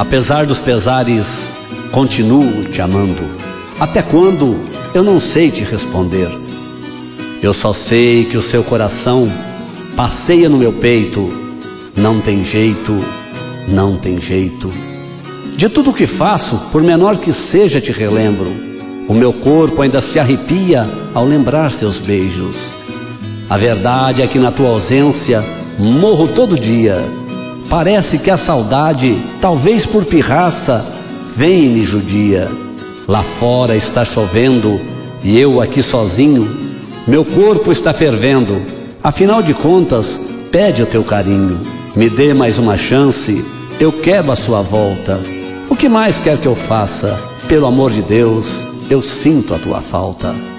Apesar dos pesares, continuo te amando. Até quando? Eu não sei te responder. Eu só sei que o seu coração passeia no meu peito. Não tem jeito, não tem jeito. De tudo que faço, por menor que seja, te relembro. O meu corpo ainda se arrepia ao lembrar seus beijos. A verdade é que na tua ausência morro todo dia. Parece que a saudade, talvez por pirraça, vem e me judia. Lá fora está chovendo e eu aqui sozinho. Meu corpo está fervendo. Afinal de contas, pede o teu carinho. Me dê mais uma chance, eu quero a sua volta. O que mais quer que eu faça? Pelo amor de Deus, eu sinto a tua falta.